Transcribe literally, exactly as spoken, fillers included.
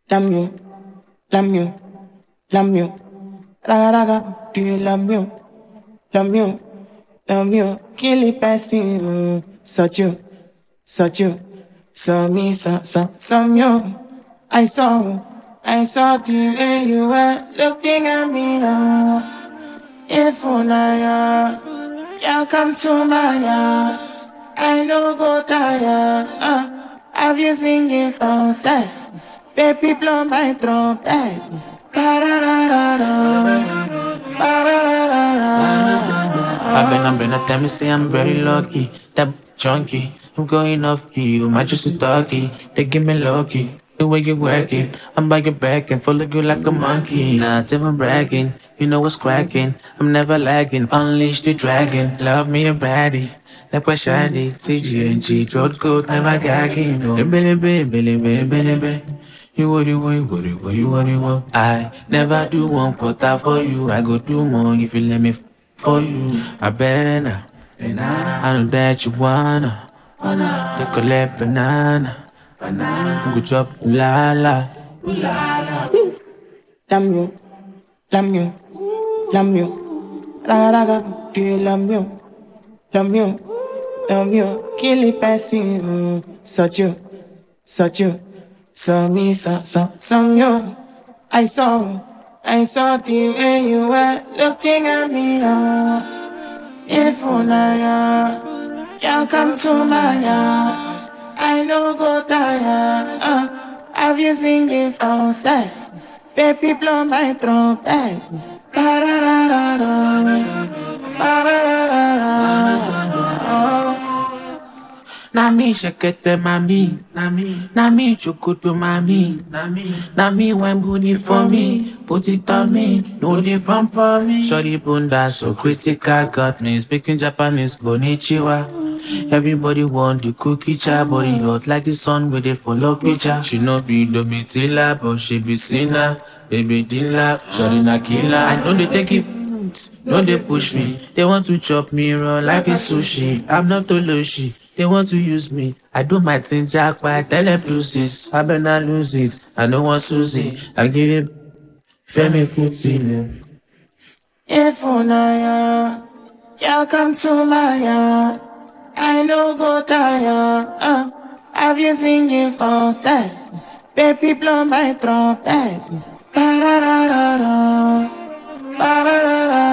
Love you, love you, love you. Raga raga, do you love you? Love you, love you. Kill it passing, mm. Such you, such you. So me, so, so, so you. I saw, I saw the way you were looking at me now. If I you come to my yard, I know go tired. Uh, have you singing for set? Baby, blow my trumpet. Ba-da-da-da-da. I've been, I've been, I tell me say I'm very lucky. That chunky, I'm going off key. You might just a doggy. They give me lucky. The way you work it, I'm by your back and follow you like a monkey. Not even bragging, you know what's cracking. I'm never lagging, unleash the dragon. Love me a baddie, like what shiny. T G N G, throat coat, never gagging. No, billy, billy, billy, billy, billy. You what you want, what you what you what you want. I never do one quarter for you. I go do more if you let me f- for you. I better, I know that you wanna. They collect banana, banana. Go chop la la. Love you, love you, love you. Raga raga, do you love you? Love you, love you. Kill it passing, mm. Such you, such you. So me, so, so, so you. I saw, I saw the way you were looking at me now. If I you come to my yard, I know go tired. Uh, have you singing for set? Baby, blow my trumpet. Ba-da-da-da-da. Ba-da-da-da-da. Na me shakete mami, na me, na me chokoto mami, na me, na me when booty for me, put it on me, no different for me. Shorty bunda so critical, got me speaking Japanese, konnichiwa. Everybody want the cookie cha, body hot like the sun with the follow picture. She no be Domitila, but she be sinner, baby Dilla, shorty na killer. I know they take it. No, they push me. They want to chop me raw like a sushi. I'm not Toloshi. They want to use me. I do my thing, Jack, but I tell them deuces. I better lose it. I don't want Susie. I give it Femi Kuti. If I you come to my yard, I know go tired. Uh, have you singing for set? Baby, blow my trumpet. Ba-da-da-da-da. Ba-da-da-da.